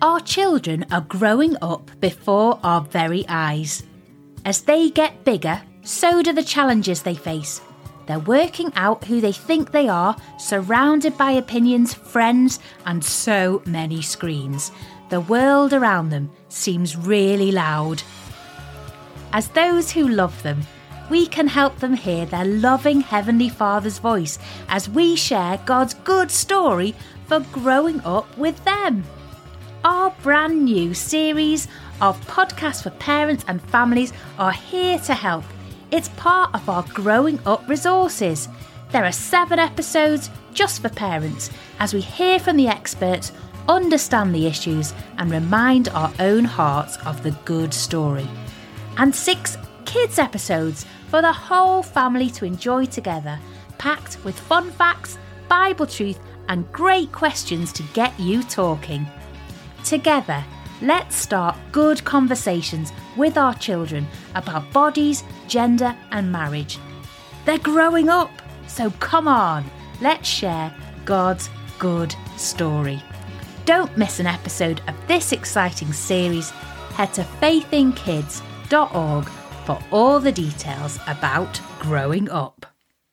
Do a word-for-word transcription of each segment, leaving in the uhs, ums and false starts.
Our children are growing up before our very eyes. As they get bigger, so do the challenges they face. They're working out who they think they are, surrounded by opinions, friends, and so many screens. The world around them seems really loud. As those who love them, we can help them hear their loving Heavenly Father's voice as we share God's good story for growing up with them. Our brand new series of podcasts for parents and families are here to help. It's part of our Growing Up resources. There are seven episodes just for parents as we hear from the experts, understand the issues and remind our own hearts of the good story. And six kids episodes for the whole family to enjoy together, packed with fun facts, Bible truth and great questions to get you talking. Together, let's start good conversations with our children about bodies, gender and marriage. They're growing up, so come on, let's share God's good story. Don't miss an episode of this exciting series. Head to faith in kids dot org for all the details about growing up.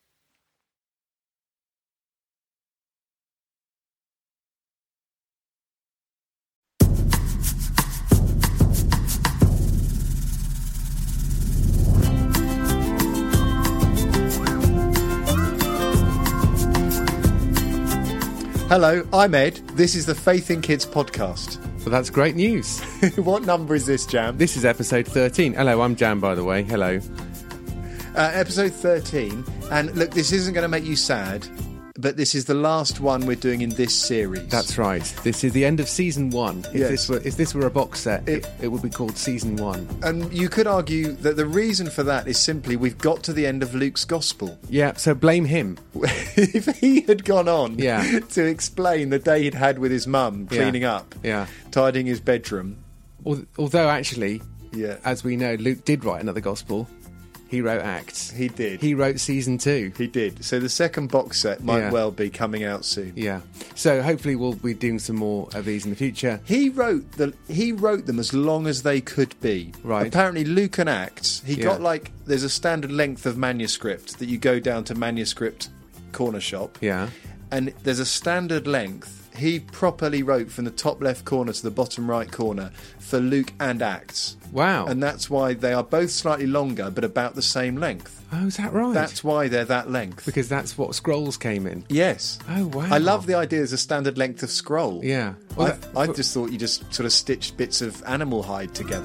Hello, I'm Ed. This is the Faith in Kids podcast. Well, that's great news. What number is this, Jam? This is episode thirteen. Hello, I'm Jam, by the way. Hello. Uh, episode thirteen. And look, this isn't going to make you sad, but this is the last one we're doing in this series. That's right. This is the end of season one. If, yes. this, were, if this were a box set, it, it, it would be called season one. And you could argue that the reason for that is simply we've got to the end of Luke's gospel. Yeah, so blame him. If he had gone on yeah. to explain the day he'd had with his mum, cleaning yeah. up, yeah. tidying his bedroom. Although, actually, yeah. as we know, Luke did write another gospel. He wrote Acts. He did. He wrote season two. He did. So the second box set might yeah. well be coming out soon. Yeah. So hopefully we'll be doing some more of these in the future. He wrote the he wrote them as long as they could be. Right. Apparently Luke and Acts, he yeah. got like there's a standard length of manuscript that you go down to manuscript corner shop. Yeah. And there's a standard length. He properly wrote from the top left corner to the bottom right corner for Luke and Acts. Wow. And that's why they are both slightly longer but about the same length. Oh, is that right? That's why they're that length. Because that's what scrolls came in. Yes. Oh, wow. I love the idea as a standard length of scroll. Yeah. Well, I, that, I but... just thought you just sort of stitched bits of animal hide together.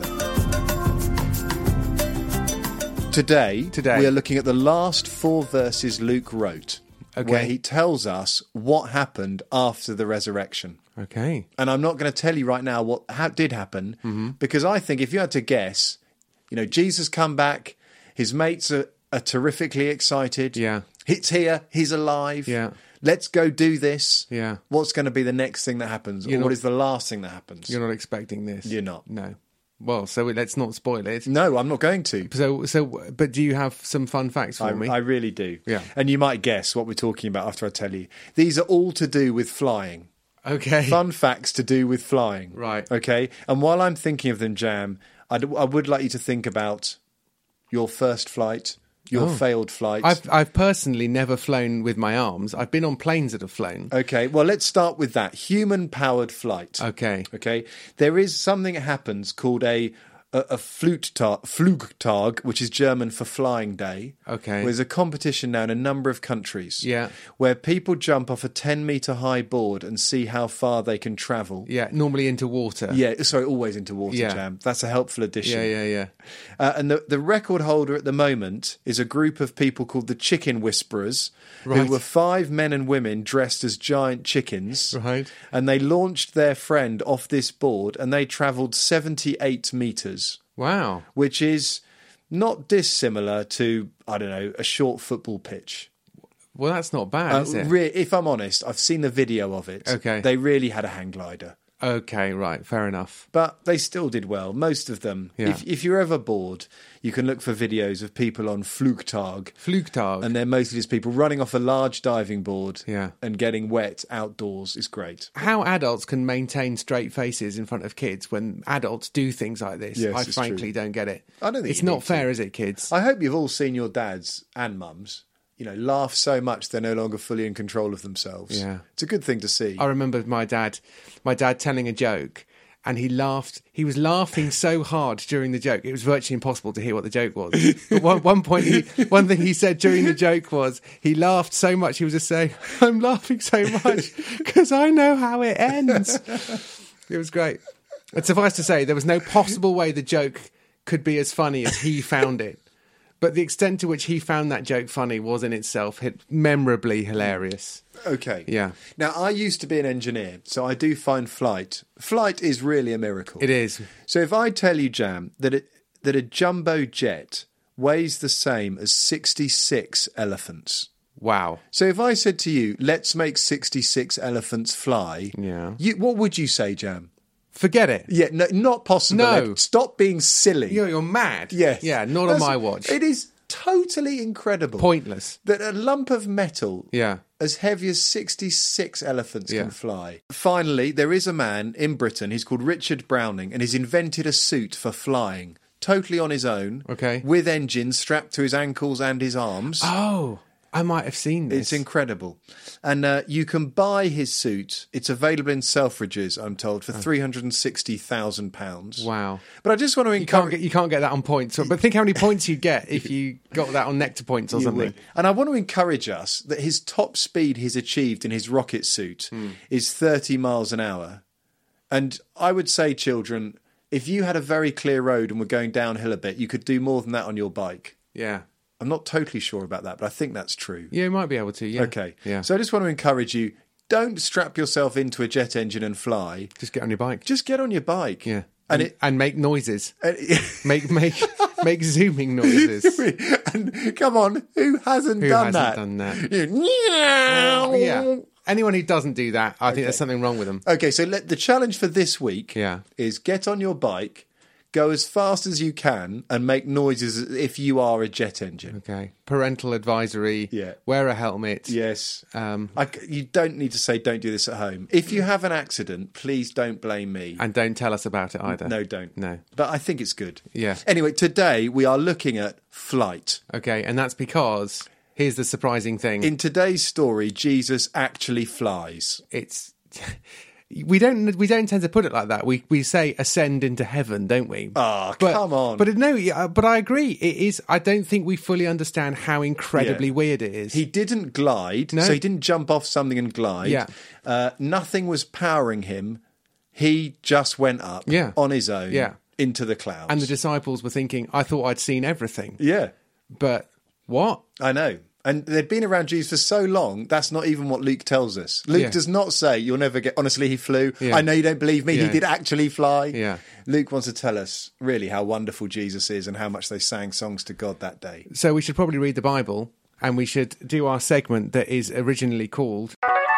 Today, Today, we are looking at the last four verses Luke wrote, okay. where he tells us what happened after the resurrection. Okay. And I'm not going to tell you right now what ha- did happen, mm-hmm. because I think if you had to guess, you know, Jesus come back, his mates are, are terrifically excited. Yeah. He's here, he's alive. Yeah. Let's go do this. Yeah. What's going to be the next thing that happens? You're or not, what is the last thing that happens? You're not expecting this. You're not. No. Well, so let's not spoil it. No, I'm not going to. So, so, but do you have some fun facts for I, me? I really do. Yeah. And you might guess what we're talking about after I tell you. These are all to do with flying. Okay. Fun facts to do with flying. Right. Okay. And while I'm thinking of them, Jam, I'd, I would like you to think about your first flight, your oh. failed flight. I've, I've personally never flown with my arms. I've been on planes that have flown. Okay. Well, let's start with that. Human-powered flight. Okay. Okay. There is something that happens called a a, a Flugtag, Flugtag, which is German for flying day. Okay. There's a competition now in a number of countries. Yeah. Where people jump off a ten metre high board and see how far they can travel. Yeah, normally into water. Yeah, sorry, always into water, yeah. Jam. That's a helpful addition. Yeah, yeah, yeah. Uh, and the, the record holder at the moment is a group of people called the Chicken Whisperers, right. who were five men and women dressed as giant chickens. Right. And they launched their friend off this board and they travelled seventy-eight metres. Wow. Which is not dissimilar to, I don't know, a short football pitch. Well, that's not bad, Uh, is it? Re- if I'm honest, I've seen the video of it. Okay. They really had a hang glider. Okay, right, fair enough. But they still did well, most of them. Yeah. If, if you're ever bored, you can look for videos of people on Flugtag. Flugtag. And they're mostly just people running off a large diving board Yeah. and getting wet outdoors is great. How adults can maintain straight faces in front of kids when adults do things like this, Yes, I it's frankly true. don't get it. I don't think It's you not need to. fair, is it, kids? I hope you've all seen your dads and mums, you know, laugh so much they're no longer fully in control of themselves. Yeah. It's a good thing to see. I remember my dad, my dad telling a joke, and he laughed. He was laughing so hard during the joke, it was virtually impossible to hear what the joke was. But one, one point, he, one thing he said during the joke was he laughed so much he was just saying, "I'm laughing so much because I know how it ends." It was great. And suffice to say, there was no possible way the joke could be as funny as he found it. But the extent to which he found that joke funny was in itself hit memorably hilarious. Okay. Yeah. Now, I used to be an engineer, so I do find flight. Flight is really a miracle. It is. So if I tell you, Jam, that it, that a jumbo jet weighs the same as sixty-six elephants. Wow. So if I said to you, let's make sixty-six elephants fly, Yeah. you, what would you say, Jam? Forget it. Yeah, no, not possible. No. Like, stop being silly. You're, you're mad. Yes. Yeah, not on That's- my watch. It is totally incredible. Pointless. That a lump of metal Yeah. as heavy as sixty-six elephants Yeah. can fly. Finally, there is a man in Britain, he's called Richard Browning, and he's invented a suit for flying, totally on his own, Okay. with engines strapped to his ankles and his arms. Oh, I might have seen this. It's incredible. And uh, you can buy his suit. It's available in Selfridges, I'm told, for three hundred sixty thousand pounds. Wow. But I just want to You can't encourage... get you can't get that on points. But think how many points you'd get if you got that on Nectar points or You something. would. And I want to encourage us that his top speed he's achieved in his rocket suit Hmm. is thirty miles an hour. And I would say, children, if you had a very clear road and were going downhill a bit, you could do more than that on your bike. Yeah. I'm not totally sure about that, but I think that's true. Yeah, you might be able to. Yeah. Okay. Yeah. So I just want to encourage you, don't strap yourself into a jet engine and fly. Just get on your bike. Just get on your bike. Yeah. And, And, it... and make noises. and- Make make make zooming noises. and come on, who hasn't Who done hasn't that? done that? You- Yeah. Anyone who doesn't do that, I think there's something wrong with them. Okay, so let, the challenge for this week Yeah. is get on your bike, go as fast as you can, and make noises as if you are a jet engine. Okay. Parental advisory. Yeah. Wear a helmet. Yes. Um, I c you don't need to say don't do this at home. If you have an accident, please don't blame me. and don't tell us about it either. No, don't. No. But I think it's good. Yeah. Anyway, today we are looking at flight. Okay, and that's because here's the surprising thing. In today's story, Jesus actually flies. it's we don't we don't tend to put it like that. We we say ascend into heaven, don't we? Ah, But- come on. But no, yeah, but I agree. It is. I don't think we fully understand how incredibly Yeah. weird it is. He didn't glide, No. so he didn't jump off something and glide. Yeah. Uh, nothing was powering him. He just went up Yeah. on his own Yeah. into the clouds. and the disciples were thinking, I thought I'd seen everything, yeah, but what? I know. And they'd been around Jesus for so long, that's not even what Luke tells us. Luke Yeah. does not say, you'll never get... Honestly, he flew. Yeah. I know you don't believe me. He Yeah. did actually fly. Yeah. Luke wants to tell us, really, how wonderful Jesus is and how much they sang songs to God that day. So we should probably read the Bible, and we should do our segment that is originally called.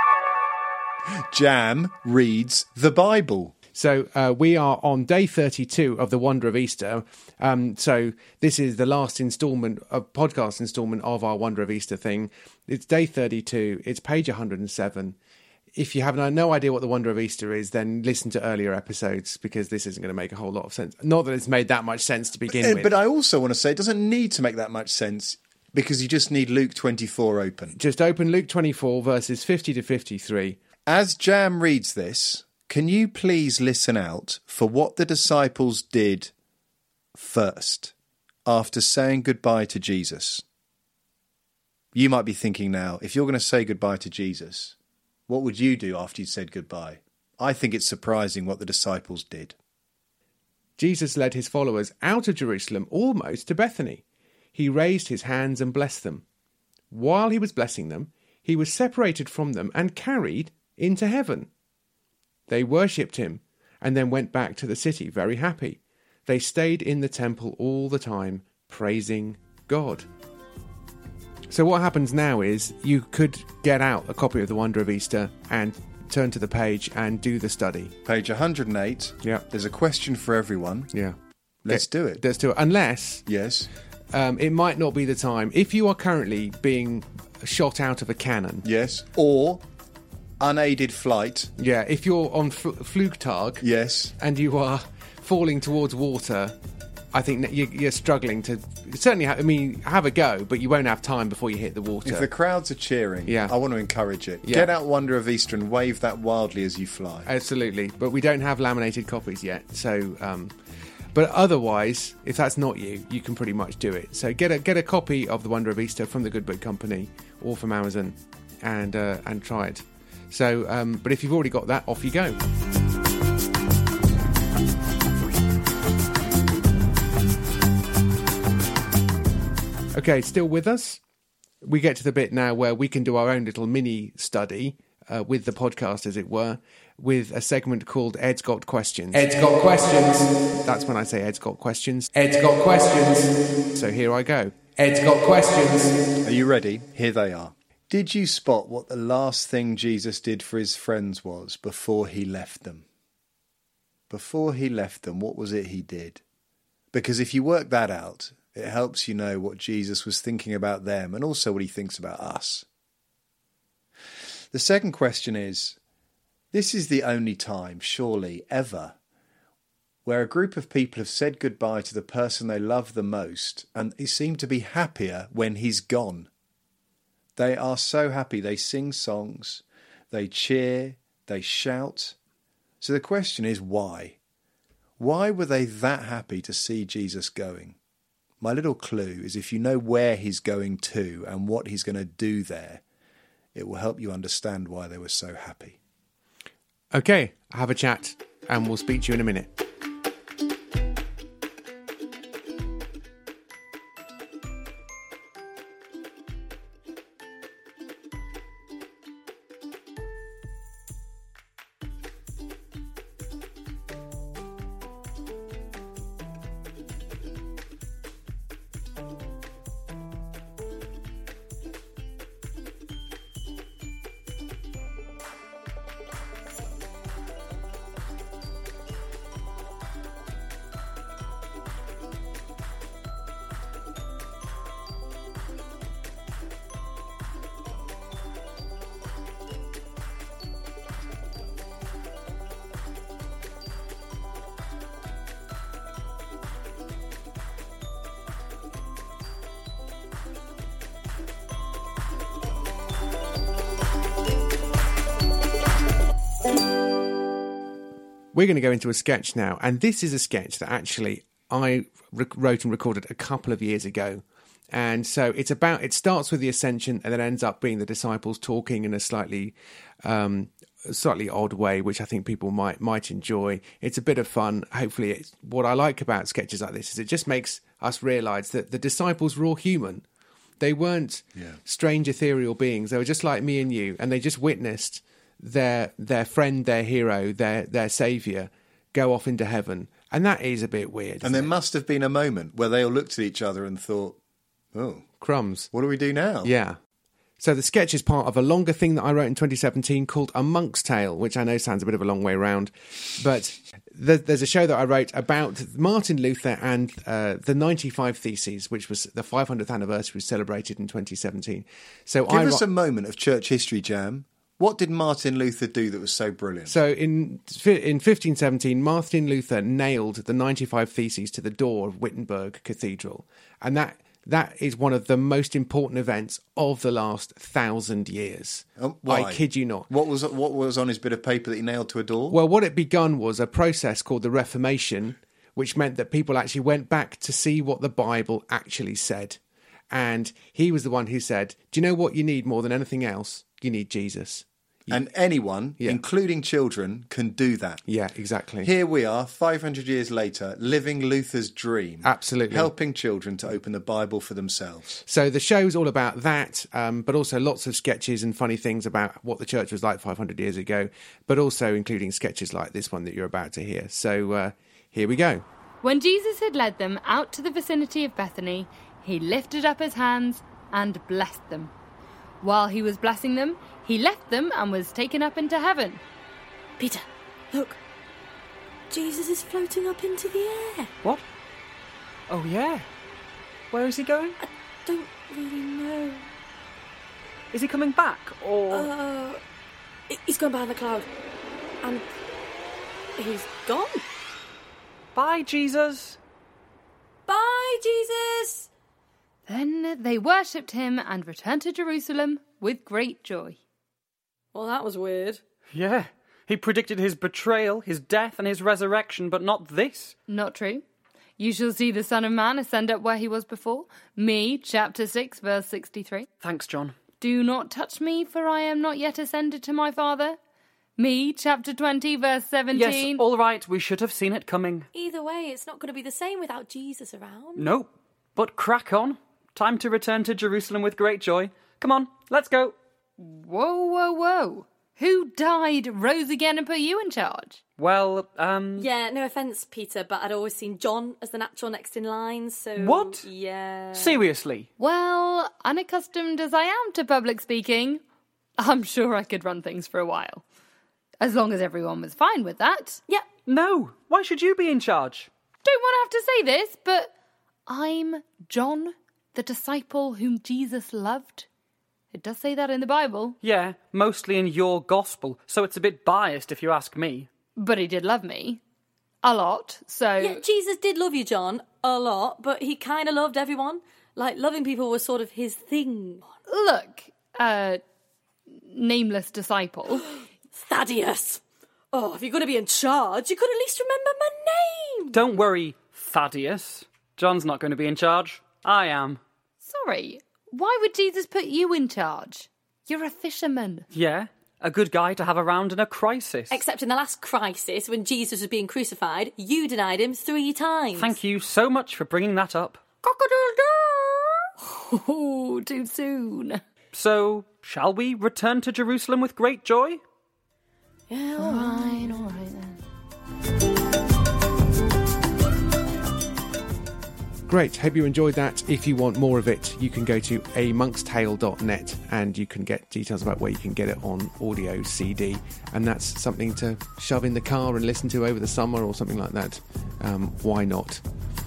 Jam reads the Bible. So uh, we are on day thirty-two of the Wonder of Easter. Um, so this is the last instalment, of podcast instalment of our Wonder of Easter thing. It's day thirty-two. It's page one hundred seven. If you have no idea what the Wonder of Easter is, then listen to earlier episodes because this isn't going to make a whole lot of sense. Not that it's made that much sense to begin Uh, with. But I also want to say it doesn't need to make that much sense because you just need Luke twenty-four open. Just open Luke twenty-four, verses fifty to fifty-three. As Jam reads this, can you please listen out for what the disciples did first after saying goodbye to Jesus? You might be thinking now, if you're going to say goodbye to Jesus, what would you do after you'd said goodbye? I think it's surprising what the disciples did. Jesus led his followers out of Jerusalem almost to Bethany. He raised his hands and blessed them. While he was blessing them, he was separated from them and carried into heaven. They worshipped him and then went back to the city very happy. They stayed in the temple all the time, praising God. So what happens now is you could get out a copy of the Wonder of Easter and turn to the page and do the study. Page one hundred eight. Yeah. There's a question for everyone. Yeah. Let's Get- do it. Let's do it. Unless Yes. um, it might not be the time. If you are currently being shot out of a cannon, Yes. Or unaided flight. yeah, if you're on fl- Flugtag Yes. and you are falling towards water, I think that you- you're struggling to certainly. Ha- I mean, have a go, but you won't have time before you hit the water. If the crowds are cheering, Yeah. I want to encourage it. Yeah. Get out Wonder of Easter and wave that wildly as you fly. Absolutely, but we don't have laminated copies yet. So, um, but otherwise, if that's not you, you can pretty much do it. So get a get a copy of the Wonder of Easter from the Good Book Company or from Amazon, and uh, and try it. So, um, but if you've already got that, off you go. Okay, still with us? We get to the bit now where we can do our own little mini study uh, with the podcast, as it were, with a segment called Ed's Got Questions. Ed's got questions. That's when I say Ed's Got Questions. Ed's got questions. So here I go. Ed's got questions. Are you ready? Here they are. Did you spot what the last thing Jesus did for his friends was before he left them? Before he left them, what was it he did? Because if you work that out, it helps you know what Jesus was thinking about them and also what he thinks about us. The second question is, this is the only time, surely, ever, where a group of people have said goodbye to the person they love the most and they seem to be happier when he's gone. They are so happy. They sing songs, they cheer, they shout. So the question is, why? Why were they that happy to see Jesus going? My little clue is if you know where he's going to and what he's going to do there, it will help you understand why they were so happy. Okay, have a chat and we'll speak to you in a minute. We're going to go into a sketch now, and this is a sketch that actually I re- wrote and recorded a couple of years ago. And so it's about, it starts with the ascension and then ends up being the disciples talking in a slightly um, slightly odd way, which I think people might might enjoy. It's a bit of fun. Hopefully, it's, what I like about sketches like this is it just makes us realise that the disciples were all human. They weren't Yeah. strange ethereal beings. They were just like me and you, and they just witnessed their their friend, their hero, their their saviour go off into heaven. And that is a bit weird. And isn't there it? must have been a moment where they all looked at each other and thought, oh, Crumbs. what do we do now? Yeah. So the sketch is part of a longer thing that I wrote in twenty seventeen called A Monk's Tale, which I know sounds a bit of a long way round. But th- there's a show that I wrote about Martin Luther and uh, the ninety-five Theses, which was the five hundredth anniversary celebrated in twenty seventeen. So Give I us ro- a moment of church history, Jam. What did Martin Luther do that was so brilliant? So in in fifteen seventeen, Martin Luther nailed the ninety-five Theses to the door of Wittenberg Cathedral. And that that is one of the most important events of the last thousand years. Um, why? I kid you not. What was what was on his bit of paper that he nailed to a door? Well, what it begun was a process called the Reformation, which meant that people actually went back to see what the Bible actually said. And he was the one who said, do you know what you need more than anything else? You need Jesus. And anyone, Yeah. including children, can do that. Yeah, exactly. Here we are, five hundred years later, living Luther's dream. Absolutely. Helping children to open the Bible for themselves. So the show's all about that, um, but also lots of sketches and funny things about what the church was like five hundred years ago, but also including sketches like this one that you're about to hear. So uh, here we go. When Jesus had led them out to the vicinity of Bethany, he lifted up his hands and blessed them. While he was blessing them, he left them and was taken up into heaven. Peter, look. Jesus is floating up into the air. What? Oh, yeah. Where is he going? I don't really know. Is he coming back, or...? Uh, he's gone behind the cloud. And he's gone. Bye, Jesus. Bye, Jesus. Then they worshipped him and returned to Jerusalem with great joy. Well, that was weird. Yeah. He predicted his betrayal, his death, and his resurrection, but not this. Not true. You shall see the Son of Man ascend up where he was before. Me, chapter six, verse sixty-three. Thanks, John. Do not touch me, for I am not yet ascended to my Father. Me, chapter twenty, verse seventeen. Yes, all right, we should have seen it coming. Either way, it's not going to be the same without Jesus around. No, but crack on. Time to return to Jerusalem with great joy. Come on, let's go. Whoa, whoa, whoa. Who died, rose again, and put you in charge? Well, um... Yeah, no offence, Peter, but I'd always seen John as the natural next in line, so... What? Yeah... Seriously? Well, unaccustomed as I am to public speaking, I'm sure I could run things for a while. As long as everyone was fine with that. Yeah. No, why should you be in charge? Don't want to have to say this, but I'm John, the disciple whom Jesus loved. It does say that in the Bible. Yeah, mostly in your gospel, so it's a bit biased if you ask me. But he did love me. A lot, so... Yeah, Jesus did love you, John, a lot, but he kind of loved everyone. Like, loving people was sort of his thing. Look, uh, nameless disciple. Thaddeus! Oh, if you're going to be in charge, you could at least remember my name! Don't worry, Thaddeus. John's not going to be in charge. I am. Sorry, why would Jesus put you in charge? You're a fisherman. Yeah, a good guy to have around in a crisis. Except in the last crisis, when Jesus was being crucified, you denied him three times. Thank you so much for bringing that up. Cock-a-doodle-doo! Oh, too soon. So, shall we return to Jerusalem with great joy? Yeah, all right, all right then. Great, hope you enjoyed that. If you want more of it, you can go to a monk's tale dot net and you can get details about where you can get it on audio C D. And that's something to shove in the car and listen to over the summer or something like that. Um, why not?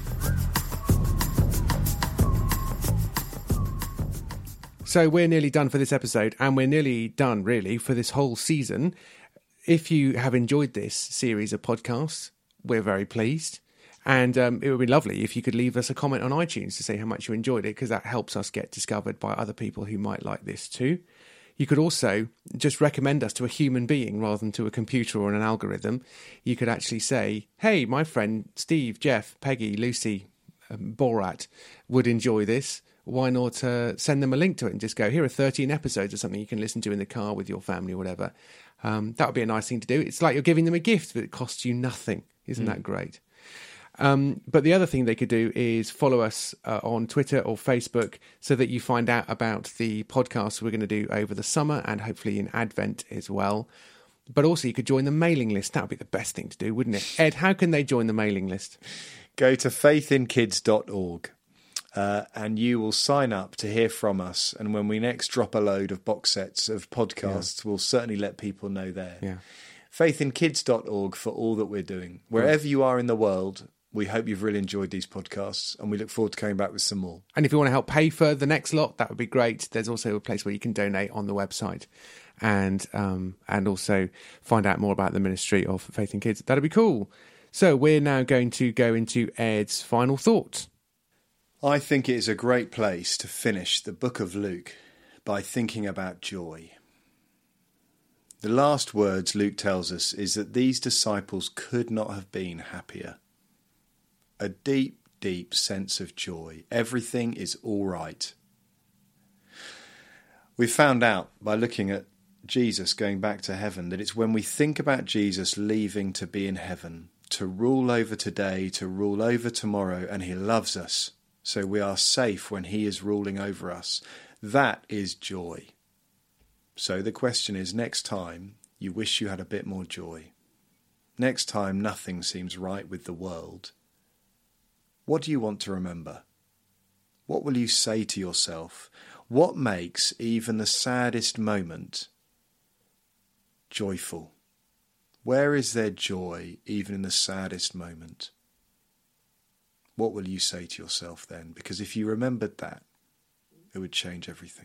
So we're nearly done for this episode, and we're nearly done, really, for this whole season. If you have enjoyed this series of podcasts, we're very pleased. And um, it would be lovely if you could leave us a comment on iTunes to say how much you enjoyed it, because that helps us get discovered by other people who might like this too. You could also just recommend us to a human being rather than to a computer or an algorithm. You could actually say, hey, my friend Steve, Jeff, Peggy, Lucy, um, Borat would enjoy this. Why not uh, send them a link to it and just go, here are thirteen episodes or something you can listen to in the car with your family or whatever. Um, that would be a nice thing to do. It's like you're giving them a gift, but it costs you nothing. Isn't mm. that great? Um, but the other thing they could do is follow us uh, on Twitter or Facebook so that you find out about the podcasts we're going to do over the summer and hopefully in Advent as well. But also you could join the mailing list. That would be the best thing to do, wouldn't it? Ed, how can they join the mailing list? Go to faith in kids dot org uh, and you will sign up to hear from us. And when we next drop a load of box sets of podcasts, yeah. we'll certainly let people know there. Yeah. faith in kids dot org for all that we're doing. Wherever you are in the world, we hope you've really enjoyed these podcasts and we look forward to coming back with some more. And if you want to help pay for the next lot, that would be great. There's also a place where you can donate on the website and um, and also find out more about the ministry of Faith in Kids. That'd be cool. So we're now going to go into Ed's final thoughts. I think it is a great place to finish the book of Luke by thinking about joy. The last words Luke tells us is that these disciples could not have been happier. A deep, deep sense of joy. Everything is all right. We found out by looking at Jesus going back to heaven that it's when we think about Jesus leaving to be in heaven, to rule over today, to rule over tomorrow, and he loves us, so we are safe when he is ruling over us. That is joy. So the question is, next time you wish you had a bit more joy, next time nothing seems right with the world, what do you want to remember? What will you say to yourself? What makes even the saddest moment joyful? Where is there joy even in the saddest moment? What will you say to yourself then? Because if you remembered that, it would change everything.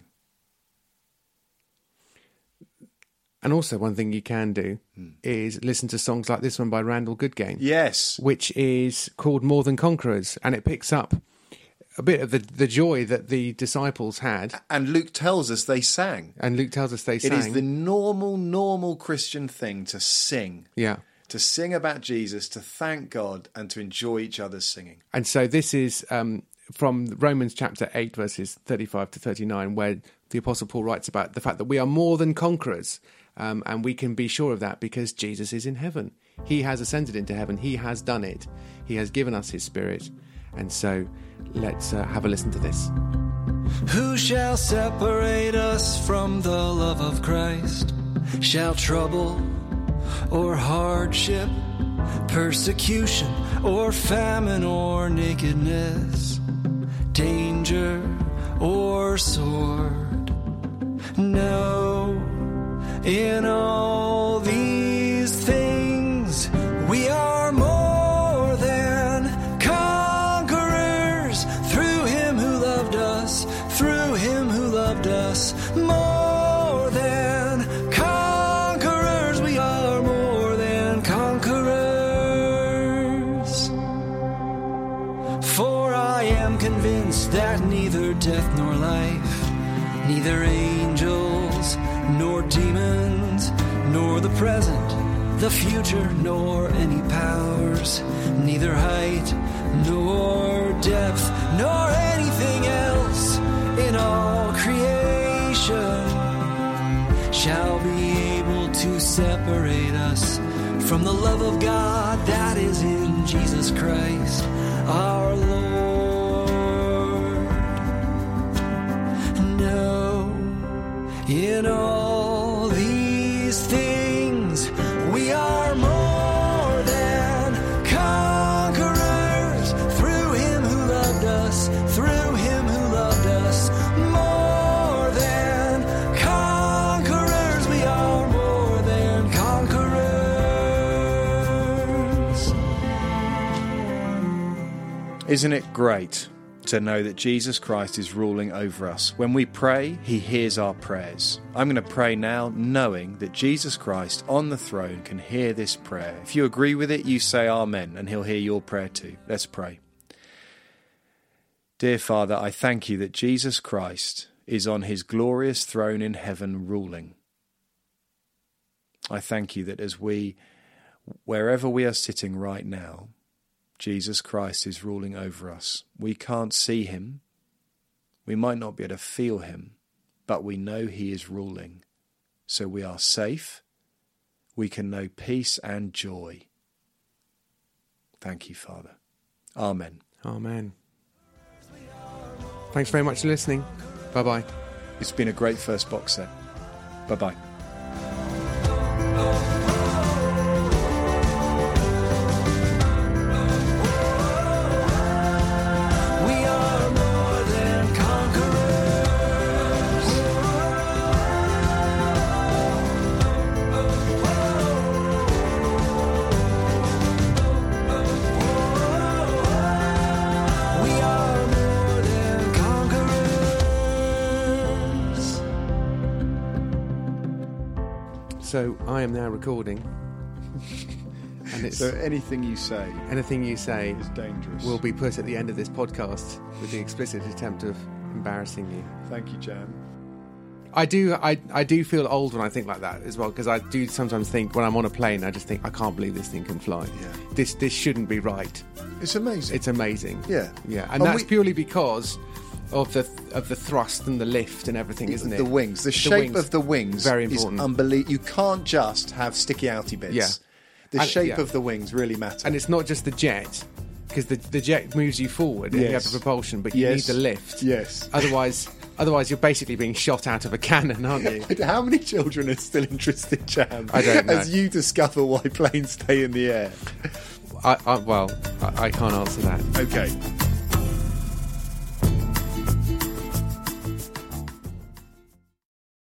And also one thing you can do mm. is listen to songs like this one by Randall Goodgame. Yes. Which is called More Than Conquerors, and it picks up a bit of the, the joy that the disciples had. And Luke tells us they sang. And Luke tells us they sang. It is the normal, normal Christian thing to sing. Yeah. To sing about Jesus, to thank God, and to enjoy each other's singing. And so this is um, from Romans chapter eight, verses thirty-five to thirty-nine, where the Apostle Paul writes about the fact that we are more than conquerors. Um, and we can be sure of that because Jesus is in heaven. He has ascended into heaven. He has done it. He has given us his Spirit. And so let's uh, have a listen to this. Who shall separate us from the love of Christ? Shall trouble or hardship, persecution or famine or nakedness, danger or sword? No, in all these things we are more than conquerors through him who loved us, through him who loved us. More than conquerors, we are more than conquerors. For I am convinced that neither death nor life, neither angels nor demons, nor the present, the future, nor any powers, neither height nor depth, nor anything else in all creation shall be able to separate us from the love of God that is in Jesus Christ our Lord. No, in all these things we are more than conquerors through him who loved us, through him who loved us. More than conquerors, we are more than conquerors. Isn't it great to know that Jesus Christ is ruling over us? When we pray, he hears our prayers. I'm going to pray now knowing that Jesus Christ on the throne can hear this prayer. If you agree with it, you say amen, and he'll hear your prayer too. Let's pray. Dear Father, I thank you that Jesus Christ is on his glorious throne in heaven ruling. I thank you that as we, wherever we are sitting right now, Jesus Christ is ruling over us. We can't see him. We might not be able to feel him, but we know he is ruling. So we are safe. We can know peace and joy. Thank you, Father. Amen. Amen. Thanks very much for listening. Bye-bye. It's been a great first box set. Bye-bye. So I am now recording, and it's So anything you say anything you say is dangerous. will be put at the end of this podcast with the explicit attempt of embarrassing you. Thank you, Jan. I do, I, I do feel old when I think like that as well, because I do sometimes think when I'm on a plane, I just think I can't believe this thing can fly. Yeah. This this shouldn't be right. It's amazing. It's amazing. Yeah. yeah, and, And that's we- purely because of the of the thrust and the lift and everything, isn't it? The wings. The, shape wings. of the wings Very is important. unbelievable. You can't just have sticky outy bits. Yeah. The And- shape yeah. of the wings really matters. And it's not just the jet, because the, the jet moves you forward and you have Yes. the propulsion, but you Yes. need the lift. Yes. Otherwise, otherwise you're basically being shot out of a cannon, aren't you? How many children are still interested, Jan? I don't know. As you discover why planes stay in the air. I, I, well, I, I can't answer that. Okay.